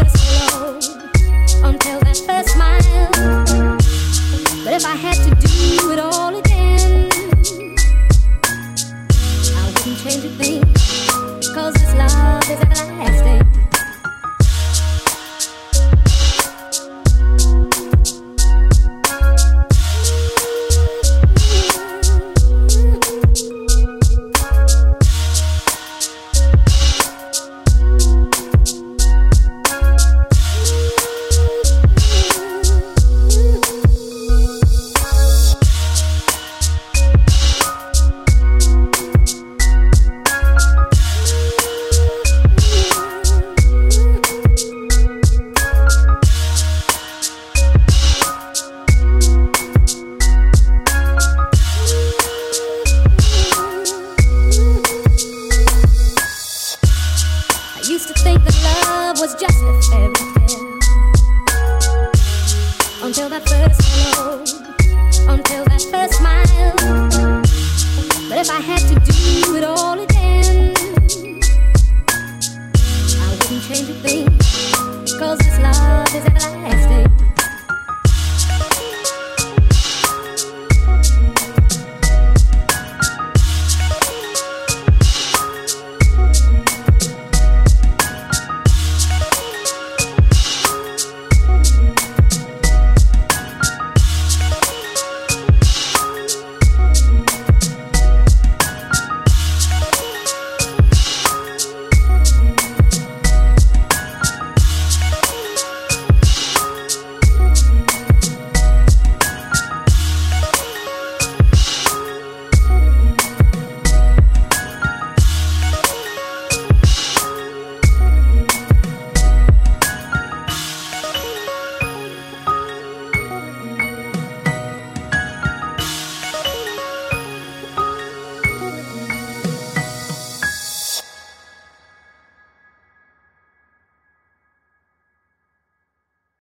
first hello, until that first smile. But if I had to do it all again, I wouldn't change a thing, 'cause this love is everlasting. Used to think that love was just a fairy tale, until that first hello, until that first smile. But if I had to do it all again, I wouldn't change a thing, 'cause this love is everlasting.